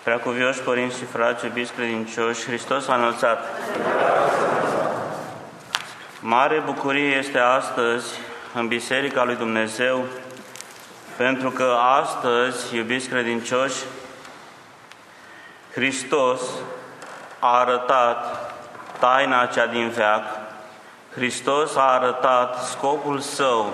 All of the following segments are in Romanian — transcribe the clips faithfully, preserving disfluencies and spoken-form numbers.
Preacuvioși părinți și frați, iubiți credincioși, Hristos a înălțat. Mare bucurie este astăzi în Biserica lui Dumnezeu, pentru că astăzi, iubiți credincioși, Hristos a arătat taina cea din veac, Hristos a arătat scopul Său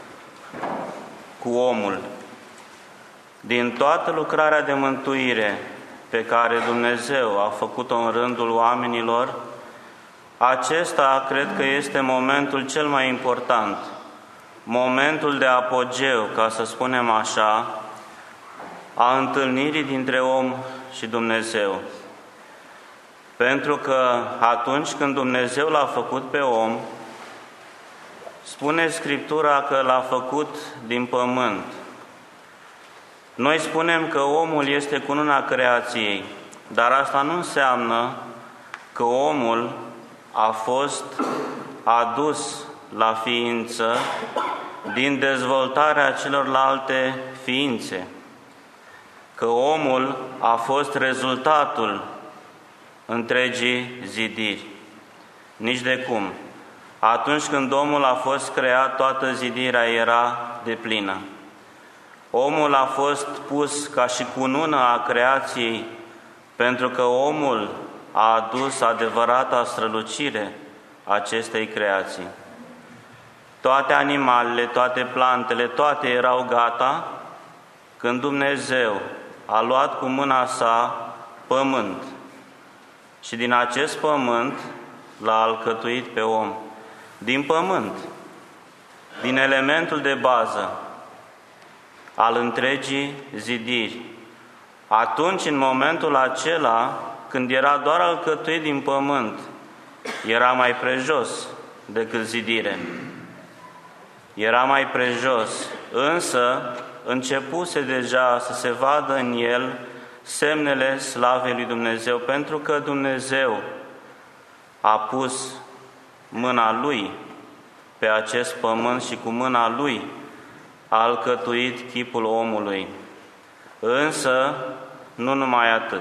cu omul. Din toată lucrarea de mântuire pe care Dumnezeu a făcut-o în rândul oamenilor, acesta cred că este momentul cel mai important, momentul de apogeu, ca să spunem așa, a întâlnirii dintre om și Dumnezeu. Pentru că atunci când Dumnezeu l-a făcut pe om, spune Scriptura că l-a făcut din pământ. Noi spunem că omul este cununa creației, dar asta nu înseamnă că omul a fost adus la ființă din dezvoltarea celorlalte ființe, că omul a fost rezultatul întregii zidiri. Nici de cum. Atunci când omul a fost creat, toată zidirea era deplină. Omul a fost pus ca și cunună a creației, pentru că omul a adus adevărata strălucire acestei creații. Toate animalele, toate plantele, toate erau gata când Dumnezeu a luat cu mâna Sa pământ și din acest pământ l-a alcătuit pe om. Din pământ, din elementul de bază al întregii zidiri. Atunci, în momentul acela, când era doar alcătuit din pământ, era mai prejos decât zidire. Era mai prejos, însă începuse deja să se vadă în el semnele slavei lui Dumnezeu, pentru că Dumnezeu a pus mâna Lui pe acest pământ și cu mâna Lui a alcătuit chipul omului. Însă, nu numai atât.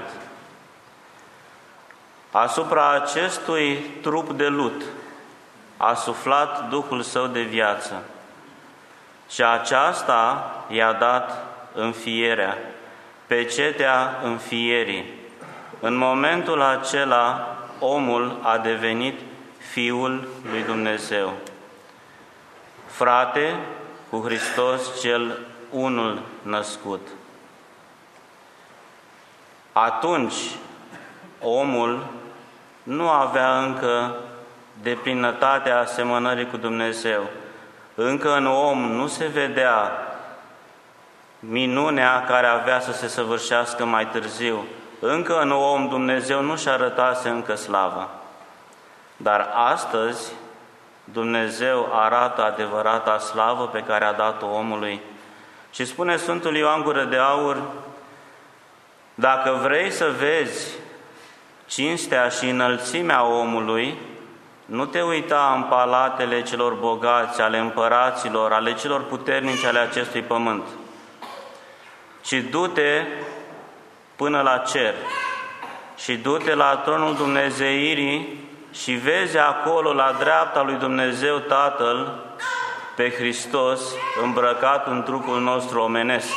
Asupra acestui trup de lut a suflat Duhul Său de viață și aceasta i-a dat înfierea, pecetea înfierii. În momentul acela, omul a devenit Fiul lui Dumnezeu, frate cu Hristos cel unul născut. Atunci, omul nu avea încă deplinătatea asemănării cu Dumnezeu. Încă în om nu se vedea minunea care avea să se săvârșească mai târziu. Încă în om Dumnezeu nu și arătase încă slava. Dar astăzi Dumnezeu arată adevărata slavă pe care a dat-o omului. Și spune Sfântul Ioan Gură de Aur: dacă vrei să vezi cinstea și înălțimea omului, nu te uita în palatele celor bogați, ale împăraților, ale celor puternici ale acestui pământ, ci du-te până la cer și du-te la tronul Dumnezeirii și vezi acolo, la dreapta lui Dumnezeu Tatăl, pe Hristos îmbrăcat în trupul nostru omenesc.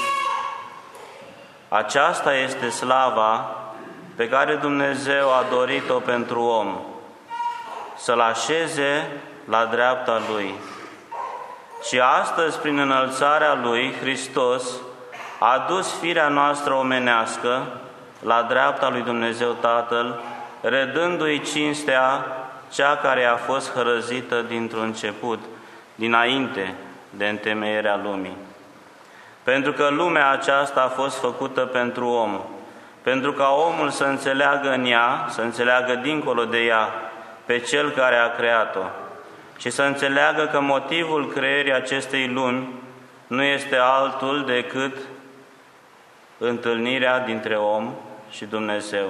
Aceasta este slava pe care Dumnezeu a dorit-o pentru om, să-L așeze la dreapta Lui. Și astăzi, prin înălțarea Lui, Hristos a dus firea noastră omenească la dreapta lui Dumnezeu Tatăl, redându-i cinstea cea care a fost hărăzită dintr-un început, dinainte de întemeierea lumii. Pentru că lumea aceasta a fost făcută pentru om, pentru ca omul să înțeleagă în ea, să înțeleagă dincolo de ea, pe Cel care a creat-o și să înțeleagă că motivul creierii acestei lumi nu este altul decât întâlnirea dintre om și Dumnezeu.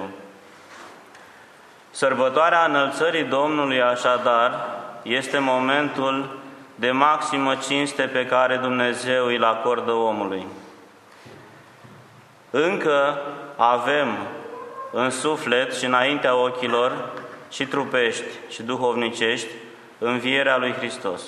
Sărbătoarea înălțării Domnului, așadar, este momentul de maximă cinste pe care Dumnezeu îl acordă omului. Încă avem în suflet și înaintea ochilor, și trupești și duhovnicești, învierea lui Hristos.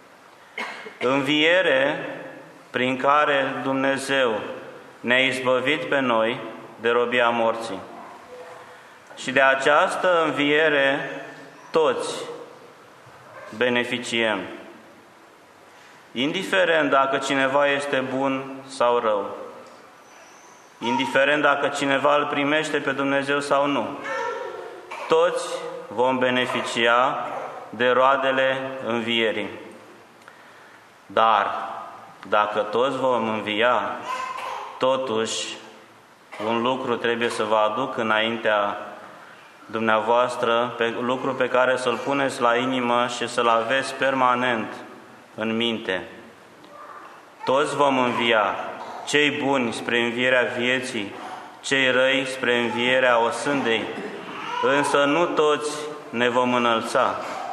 Înviere prin care Dumnezeu ne-a izbăvit pe noi de robia morții. Și de această înviere toți beneficiem. Indiferent dacă cineva este bun sau rău, indiferent dacă cineva îl primește pe Dumnezeu sau nu, toți vom beneficia de roadele învierii. Dar dacă toți vom învia, totuși un lucru trebuie să vă aduc înaintea dumneavoastră, pe, lucru pe care să-l puneți la inimă și să-l aveți permanent în minte. Toți vom învia, cei buni spre învierea vieții, cei răi spre învierea osândei, însă nu toți ne vom înălța.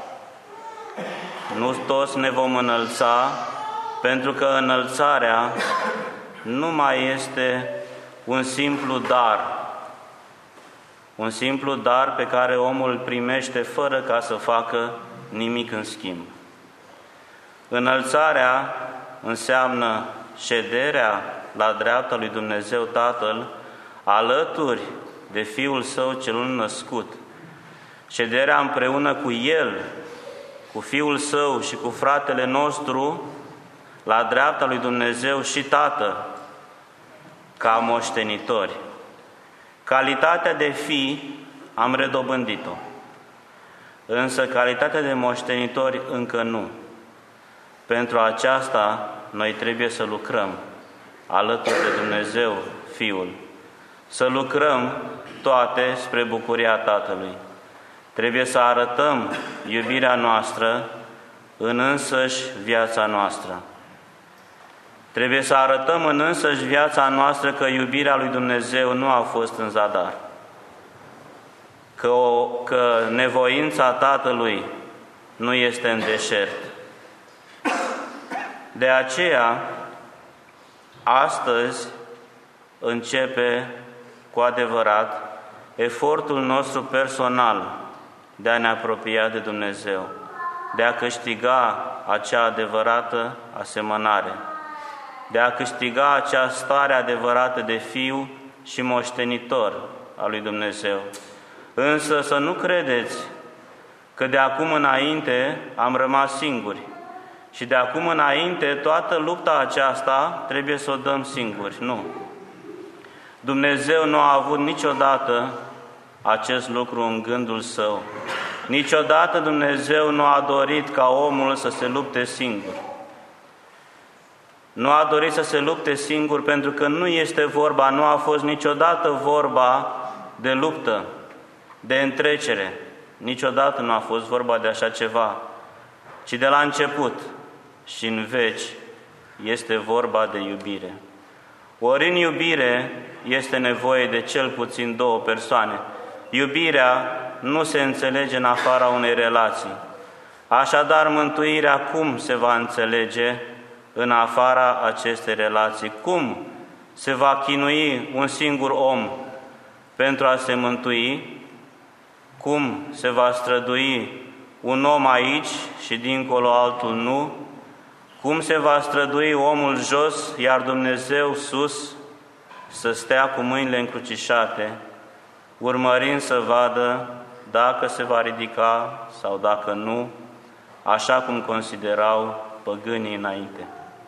Nu toți ne vom înălța, pentru că înălțarea nu mai este un simplu dar, un simplu dar pe care omul îl primește fără ca să facă nimic în schimb. Înălțarea înseamnă șederea la dreapta lui Dumnezeu Tatăl, alături de Fiul Său celul născut, șederea împreună cu El, cu Fiul Său și cu fratele nostru, la dreapta lui Dumnezeu și Tată, ca moștenitori. Calitatea de fi am redobândit-o, însă calitatea de moștenitori încă nu. Pentru aceasta noi trebuie să lucrăm alături de Dumnezeu Fiul, să lucrăm toate spre bucuria Tatălui. Trebuie să arătăm iubirea noastră în însăși viața noastră. Trebuie să arătăm în însăși viața noastră că iubirea lui Dumnezeu nu a fost în zadar, că, o, că nevoința Tatălui nu este în deșert. De aceea, astăzi începe cu adevărat efortul nostru personal de a ne apropia de Dumnezeu, de a câștiga acea adevărată asemănare, de a câștiga acea stare adevărată de fiu și moștenitor al lui Dumnezeu. Însă să nu credeți că de acum înainte am rămas singuri și de acum înainte toată lupta aceasta trebuie să o dăm singuri. Nu. Dumnezeu nu a avut niciodată acest lucru în gândul Său. Niciodată Dumnezeu nu a dorit ca omul să se lupte singur. Nu a dorit să se lupte singur pentru că nu este vorba, nu a fost niciodată vorba de luptă, de întrecere. Niciodată nu a fost vorba de așa ceva, ci de la început și în veci este vorba de iubire. Ori în iubire este nevoie de cel puțin două persoane. Iubirea nu se înțelege în afara unei relații. Așadar, mântuirea cum se va înțelege în afara acestei relații? Cum se va chinui un singur om pentru a se mântui? Cum se va strădui un om aici și dincolo altul nu? Cum se va strădui omul jos, iar Dumnezeu sus, să stea cu mâinile încrucișate, urmărind să vadă dacă se va ridica sau dacă nu, așa cum considerau păgânii înainte.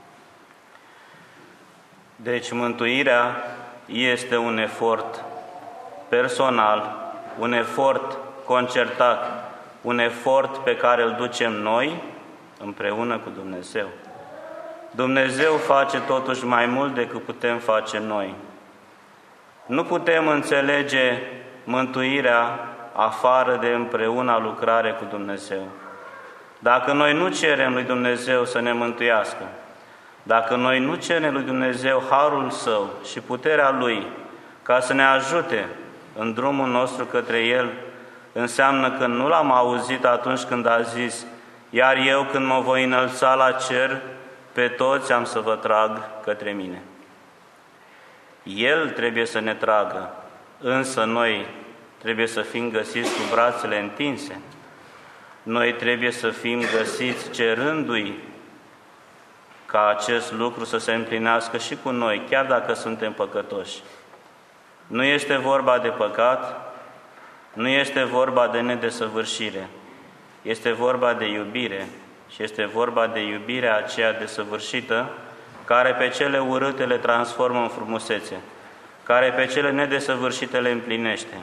Deci mântuirea este un efort personal, un efort concertat, un efort pe care îl ducem noi împreună cu Dumnezeu. Dumnezeu face totuși mai mult decât putem face noi. Nu putem înțelege mântuirea afară de împreuna lucrare cu Dumnezeu. Dacă noi nu cerem lui Dumnezeu să ne mântuiască, dacă noi nu cerem lui Dumnezeu harul Său și puterea Lui ca să ne ajute în drumul nostru către El, înseamnă că nu L-am auzit atunci când a zis: iar eu când mă voi înălța la cer, pe toți am să vă trag către mine. El trebuie să ne tragă însă noi trebuie să fim găsiți cu brațele întinse. Noi trebuie să fim găsiți cerându-i ca acest lucru să se împlinească și cu noi, chiar dacă suntem păcătoși. Nu este vorba de păcat, nu este vorba de nedesăvârșire, este vorba de iubire și este vorba de iubirea aceea desăvârșită, care pe cele urâte le transformă în frumusețe, care pe cele nedesăvârșite le împlinește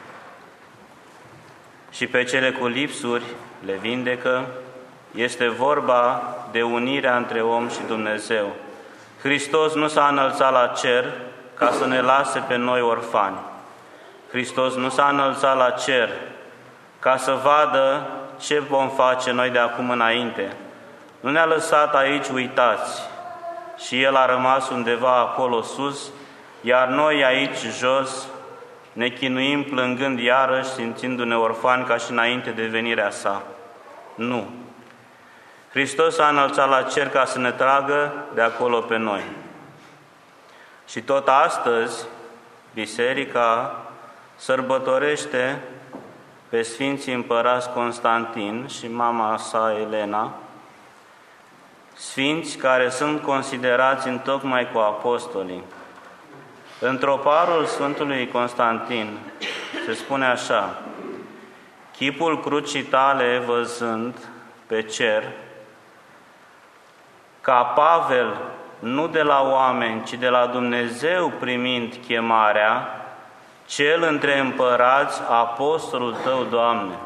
și pe cele cu lipsuri le vindecă. Este vorba de unirea între om și Dumnezeu. Hristos nu s-a înălțat la cer ca să ne lase pe noi orfani. Hristos nu s-a înălțat la cer ca să vadă ce vom face noi de acum înainte. Nu ne-a lăsat aici uitați și El a rămas undeva acolo sus, iar noi aici jos ne chinuim plângând iarăși, simțindu-ne orfani ca și înainte de venirea Sa. Nu. Hristos s-a înălțat la cer ca să ne tragă de acolo pe noi. Și tot astăzi, Biserica sărbătorește pe Sfinții Împărați Constantin și mama sa Elena, sfinți care sunt considerați întocmai cu apostolii. În troparul Sfântului Constantin se spune așa: chipul crucii tale văzând pe cer, ca Pavel, nu de la oameni, ci de la Dumnezeu primind chemarea, cel între împărați, apostolul Tău, Doamne.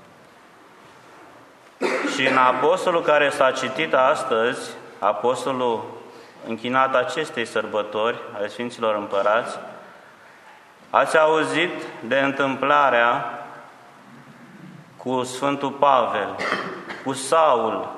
Și în apostolul care s-a citit astăzi, apostolul închinat acestei sărbători ale Sfinților Împărați, ați auzit de întâmplarea cu Sfântul Pavel, cu Saul,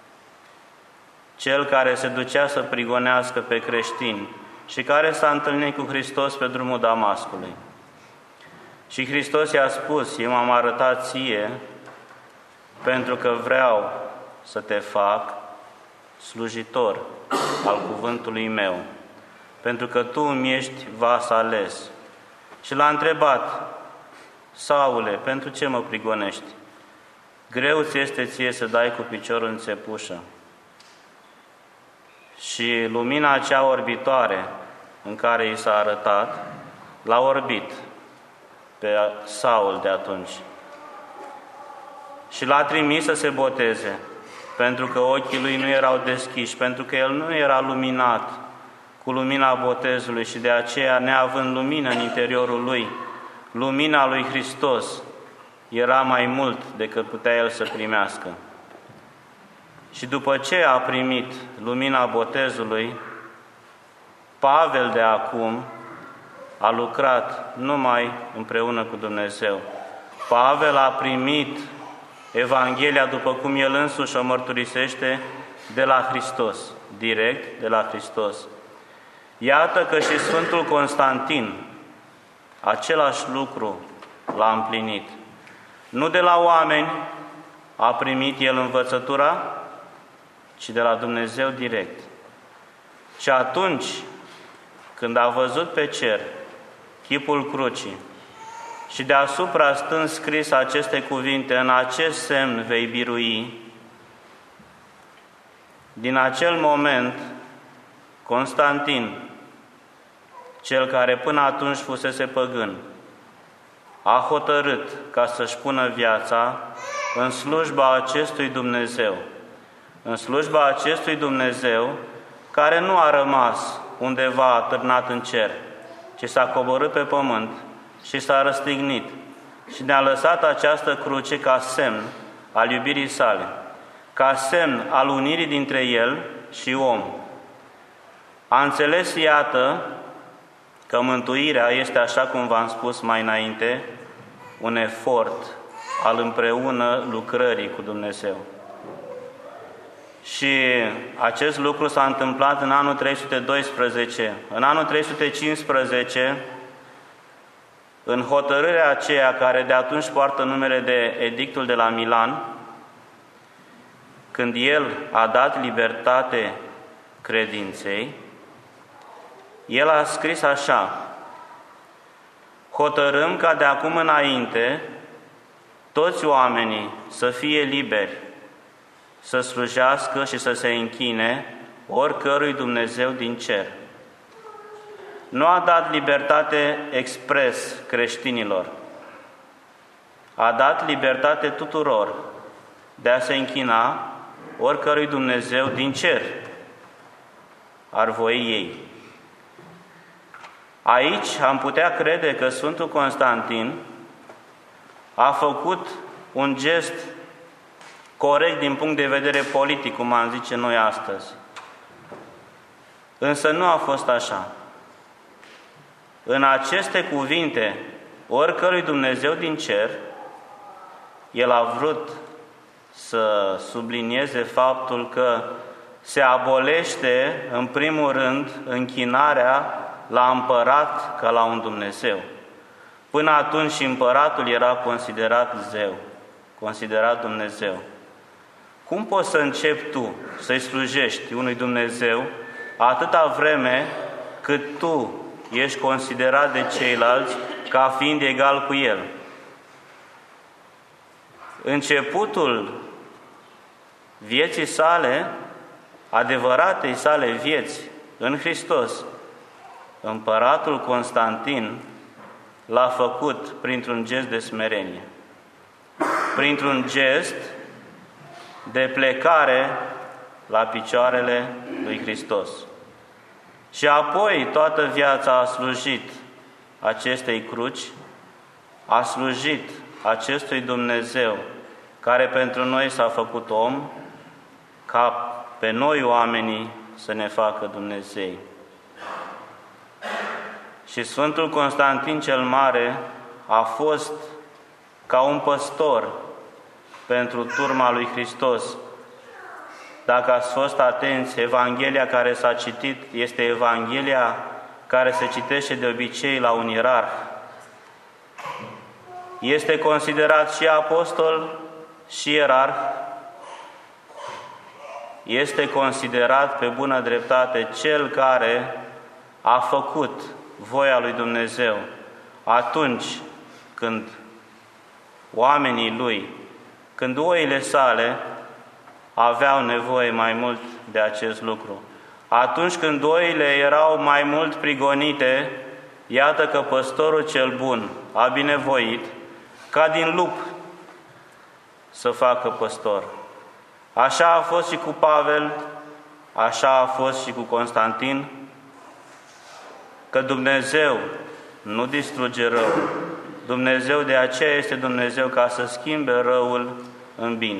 cel care se ducea să prigonească pe creștini și care s-a întâlnit cu Hristos pe drumul Damascului. Și Hristos i-a spus: eu m-am arătat ție pentru că vreau să te fac slujitor al cuvântului meu, pentru că tu îmi ești vas ales. Și l-a întrebat: Saule, pentru ce mă prigonești? Greu ți este ție să dai cu piciorul în țepușă. Și lumina acea orbitoare în care i s-a arătat, l-a orbit pe Saul de atunci. Și l-a trimis să se boteze, pentru că ochii lui nu erau deschiși, pentru că el nu era luminat cu lumina botezului și de aceea, neavând lumină în interiorul lui, lumina lui Hristos era mai mult decât putea el să primească. Și după ce a primit lumina botezului, Pavel de acum a lucrat numai împreună cu Dumnezeu. Pavel a primit Evanghelia, după cum el însuși o mărturisește, de la Hristos, direct de la Hristos. Iată că și Sfântul Constantin același lucru l-a împlinit. Nu de la oameni a primit el învățătura, ci de la Dumnezeu direct. Și atunci când a văzut pe cer chipul crucii și deasupra stând scris aceste cuvinte: în acest semn vei birui, din acel moment Constantin, cel care până atunci fusese păgân, a hotărât ca să-și pună viața în slujba acestui Dumnezeu, în slujba acestui Dumnezeu care nu a rămas undeva atârnat în cer, ci s-a coborât pe pământ și s-a răstignit și ne-a lăsat această cruce ca semn al iubirii sale, ca semn al unirii dintre El și om. A înțeles, iată, că mântuirea este, așa cum v-am spus mai înainte, un efort al împreună lucrării cu Dumnezeu. Și acest lucru s-a întâmplat în anul trei sute doisprezece. În anul trei sute cincisprezece, în hotărârea aceea care de atunci poartă numele de Edictul de la Milan, când el a dat libertate credinței, el a scris așa: hotărâm ca de acum înainte toți oamenii să fie liberi, să slujească și să se închine oricărui Dumnezeu din cer. Nu a dat libertate expres creștinilor, a dat libertate tuturor de a se închina oricărui Dumnezeu din cer, ar voi ei. Aici am putea crede că Sfântul Constantin a făcut un gest corect din punct de vedere politic, cum am zice noi astăzi. Însă nu a fost așa. În aceste cuvinte, oricărui Dumnezeu din cer, el a vrut să sublinieze faptul că se abolește, în primul rând, închinarea la împărat ca la un Dumnezeu. Până atunci și împăratul era considerat zeu, considerat Dumnezeu. Cum poți să începi tu să-i slujești unui Dumnezeu atâta vreme cât tu ești considerat de ceilalți ca fiind egal cu El? Începutul vieții sale, adevăratei sale vieți în Hristos, împăratul Constantin l-a făcut printr-un gest de smerenie, printr-un gest de plecare la picioarele lui Hristos. Și apoi toată viața a slujit acestei cruci, a slujit acestui Dumnezeu care pentru noi s-a făcut om, ca pe noi oamenii să ne facă Dumnezei. Și Sfântul Constantin cel Mare a fost ca un păstor pentru turma lui Hristos. Dacă ați fost atenți, Evanghelia care s-a citit este Evanghelia care se citește de obicei la un ierarh. Este considerat și apostol și ierarh. Este considerat pe bună dreptate cel care a făcut voia lui Dumnezeu atunci când oamenii lui, când oile sale aveau nevoie mai mult de acest lucru. Atunci când oile erau mai mult prigonite, iată că păstorul cel bun a binevoit ca din lup să facă păstor. Așa a fost și cu Pavel, așa a fost și cu Constantin, că Dumnezeu nu distruge răul. Dumnezeu de aceea este Dumnezeu ca să schimbe răul în bine.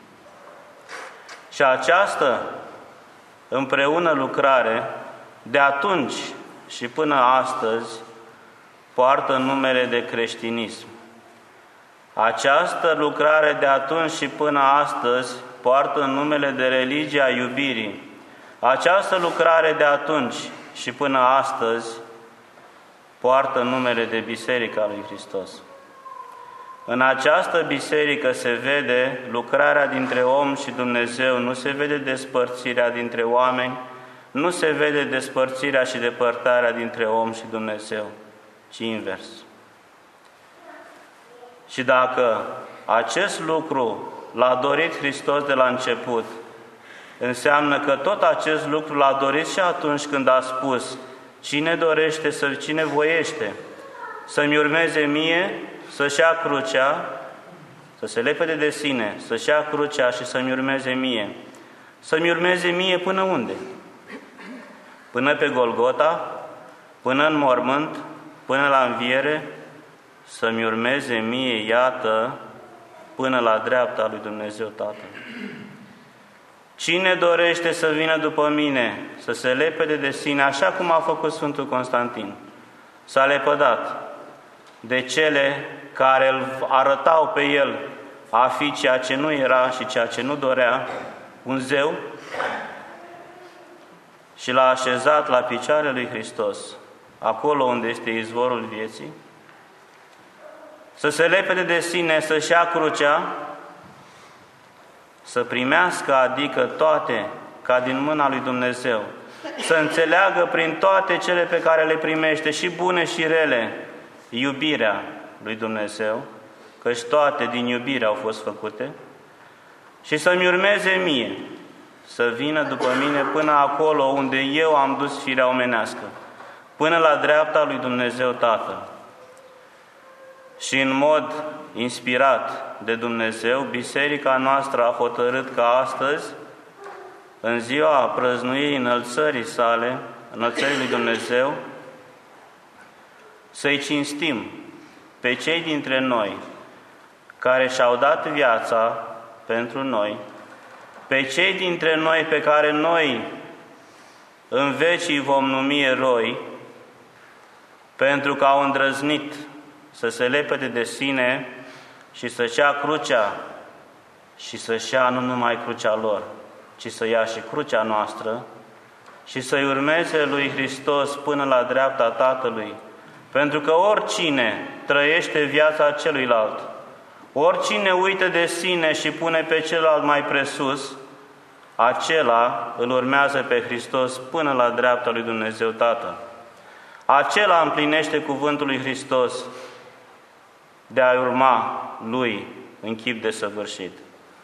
Și această împreună lucrare, de atunci și până astăzi, poartă numele de creștinism. Această lucrare de atunci și până astăzi poartă numele de religia iubirii. Această lucrare de atunci și până astăzi poartă numele de Biserica lui Hristos. În această biserică se vede lucrarea dintre om și Dumnezeu, nu se vede despărțirea dintre oameni, nu se vede despărțirea și depărtarea dintre om și Dumnezeu, ci invers. Și dacă acest lucru l-a dorit Hristos de la început, înseamnă că tot acest lucru l-a dorit și atunci când a spus: cine dorește, să, cine voiește să-mi urmeze mie, să-și ia crucea, să se lepede de sine, să-și ia crucea și să-mi urmeze mie. Să-mi urmeze mie până unde? Până pe Golgota, până în mormânt, până la înviere, să-mi urmeze mie, iată, până la dreapta lui Dumnezeu Tatăl. Cine dorește să vină după mine, să se lepede de sine, așa cum a făcut Sfântul Constantin, s-a lepădat de cele care îl arătau pe el a fi ceea ce nu era și ceea ce nu dorea, un zeu, și l-a așezat la picioarele lui Hristos, acolo unde este izvorul vieții, să se lepede de sine, să-și ia crucea, să primească, adică toate, ca din mâna lui Dumnezeu, să înțeleagă prin toate cele pe care le primește, și bune și rele, iubirea lui Dumnezeu, căci toate din iubire au fost făcute, și să-mi urmeze mie, să vină după mine până acolo unde eu am dus firea omenească, până la dreapta lui Dumnezeu Tatăl. Și în mod inspirat de Dumnezeu, biserica noastră a hotărât ca astăzi, în ziua prăznuirii înălțării sale, înălțării lui Dumnezeu, să-i cinstim pe cei dintre noi care și-au dat viața pentru noi, pe cei dintre noi pe care noi în vecii vom numi eroi, pentru că au îndrăznit să se lepede de sine și să-și ia crucea și să-și ia nu numai crucea lor, ci să ia și crucea noastră și să-i urmeze lui Hristos până la dreapta Tatălui. Pentru că oricine trăiește viața celuilalt, oricine uită de sine și pune pe celălalt mai presus, acela îl urmează pe Hristos până la dreapta lui Dumnezeu Tatăl. Acela împlinește cuvântul lui Hristos de a urma lui în chip desăvârșit.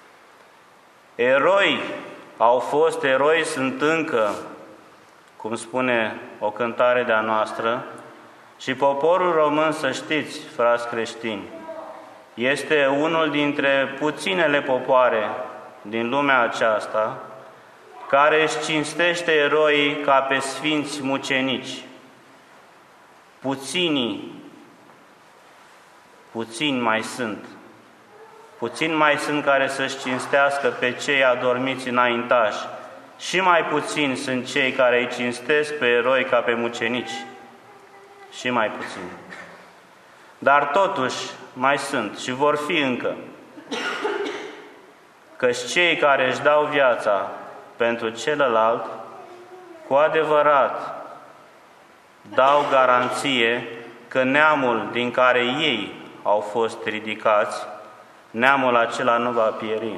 Eroi au fost, eroi sunt încă, cum spune o cântare de-a noastră, și poporul român, să știți, frați creștini, este unul dintre puținele popoare din lumea aceasta care își cinstește eroii ca pe sfinți mucenici. Puținii, puțini mai sunt, puțini mai sunt care să-și cinstească pe cei adormiți înaintași, și mai puțini sunt cei care îi cinstesc pe eroi ca pe mucenici, și mai puțini. Dar totuși mai sunt și vor fi încă, căci cei care își dau viața pentru celălalt, cu adevărat dau garanție că neamul din care ei au fost ridicați, neamul acela nu va pieri.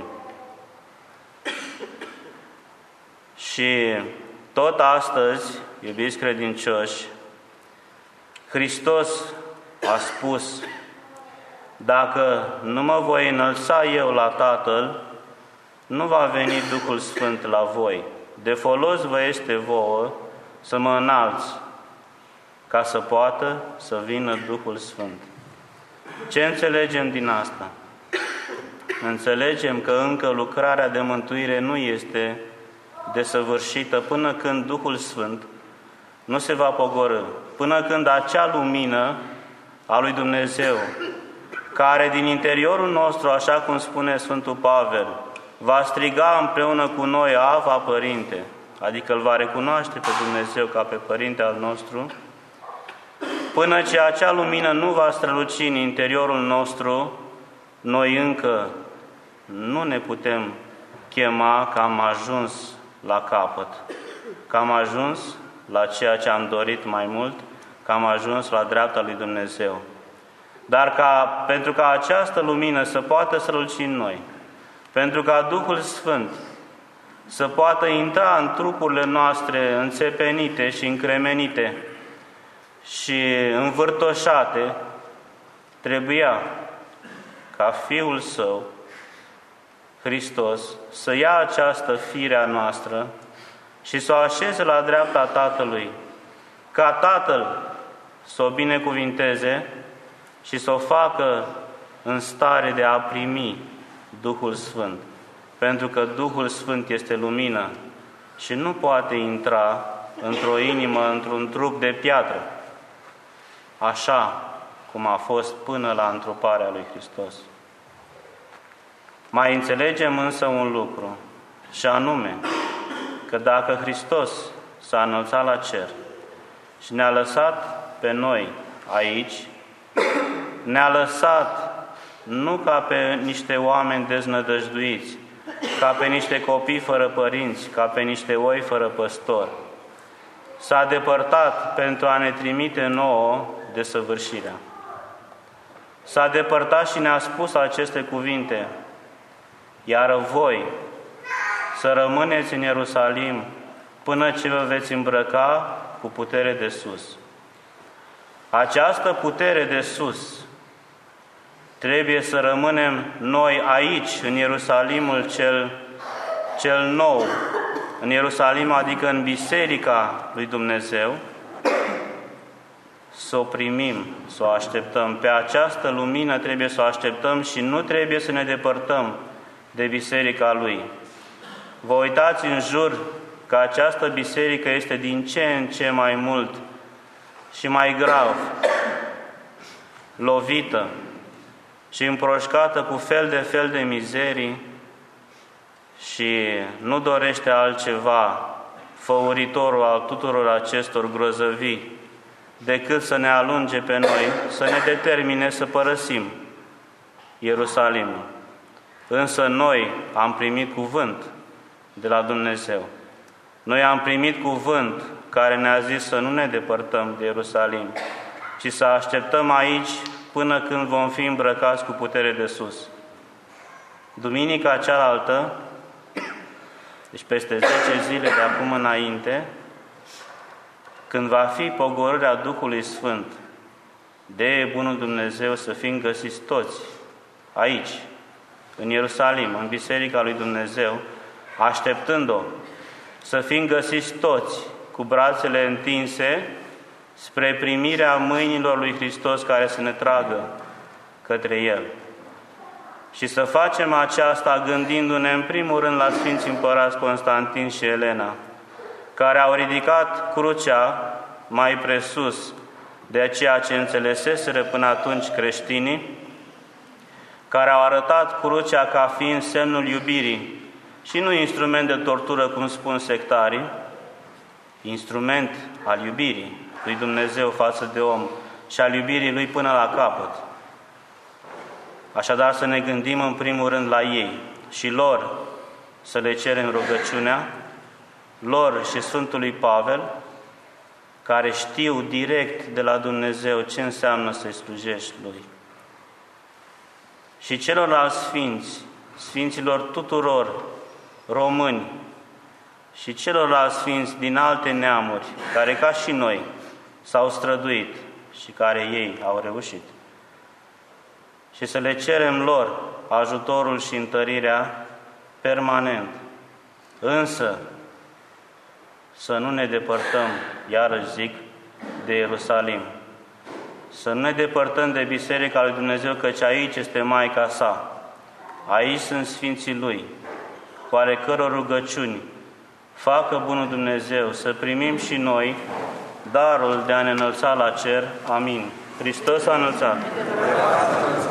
Și tot astăzi, iubiți credincioși, Hristos a spus: dacă nu mă voi înălța eu la Tatăl, nu va veni Duhul Sfânt la voi. De folos vă este vouă să mă înalți, ca să poată să vină Duhul Sfânt. Ce înțelegem din asta? Înțelegem că încă lucrarea de mântuire nu este desăvârșită până când Duhul Sfânt nu se va pogorî, până când acea lumină a lui Dumnezeu, care din interiorul nostru, așa cum spune Sfântul Pavel, va striga împreună cu noi: Ava, Părinte, adică îl va recunoaște pe Dumnezeu ca pe Părinte al nostru, până ce acea lumină nu va străluci în interiorul nostru, noi încă nu ne putem chema că am ajuns la capăt, că am ajuns la ceea ce am dorit mai mult, că am ajuns la dreapta lui Dumnezeu. Dar ca, pentru ca această lumină să poată străluci în noi, pentru ca Duhul Sfânt să poată intra în trupurile noastre înțepenite și încremenite și învârtoșate, trebuia ca Fiul Său, Hristos, să ia această fire a noastră și să o așeze la dreapta Tatălui, ca Tatăl să o binecuvinteze și să o facă în stare de a primi Duhul Sfânt. Pentru că Duhul Sfânt este lumină și nu poate intra într-o inimă, într-un trup de piatră, așa cum a fost până la întruparea lui Hristos. Mai înțelegem însă un lucru, și anume că dacă Hristos s-a înălțat la cer și ne-a lăsat pe noi aici, ne-a lăsat nu ca pe niște oameni deznădăjduiți, ca pe niște copii fără părinți, ca pe niște oi fără păstor. S-a depărtat pentru a ne trimite nouă desăvârșirea. S-a depărtat și ne-a spus aceste cuvinte: iar voi să rămâneți în Ierusalim până ce vă veți îmbrăca cu putere de sus. Această putere de sus trebuie să rămânem noi aici, în Ierusalimul cel, cel nou, în Ierusalim, adică în Biserica lui Dumnezeu, să o primim, să o așteptăm. Pe această lumină trebuie să o așteptăm și nu trebuie să ne depărtăm de Biserica Lui. Vă uitați în jur că această biserică este din ce în ce mai mult și mai grav lovită și împroșcată cu fel de fel de mizerii și nu dorește altceva, făuritorul al tuturor acestor grozăvii, decât să ne alunge pe noi, să ne determine să părăsim Ierusalimul. Însă noi am primit cuvânt de la Dumnezeu. Noi am primit cuvânt care ne-a zis să nu ne depărtăm de Ierusalim, ci să așteptăm aici până când vom fi îmbrăcați cu putere de sus. Duminica cealaltă, deci peste zece zile de acum înainte, când va fi pogorârea Duhului Sfânt, de bunul Dumnezeu să fim găsiți toți aici, în Ierusalim, în Biserica lui Dumnezeu, așteptând-o, să fim găsiți toți cu brațele întinse spre primirea mâinilor lui Hristos care să ne tragă către El. Și să facem aceasta gândindu-ne în primul rând la Sfinții Împărați Constantin și Elena, care au ridicat crucea mai presus de ceea ce înțeleseseră până atunci creștinii, care au arătat crucea ca fiind semnul iubirii și nu instrument de tortură, cum spun sectarii, instrument al iubirii lui Dumnezeu față de om și al iubirii Lui până la capăt. Așadar să ne gândim în primul rând la ei și lor să le cerem rugăciunea, lor și Sfântului Pavel, care știu direct de la Dumnezeu ce înseamnă să-i slujești Lui. Și celorlalți sfinți, sfinților tuturor români și celorlalți sfinți din alte neamuri, care ca și noi s-au străduit și care ei au reușit. Și să le cerem lor ajutorul și întărirea permanent. Însă, să nu ne depărtăm, iarăși zic, de Ierusalim. Să nu ne depărtăm de Biserica lui Dumnezeu, căci aici este Maica sa. Aici sunt Sfinții Lui, cu ale căror rugăciuni facă bunul Dumnezeu să primim și noi darul de a ne înălța la cer. Amin. Hristos a înălțat.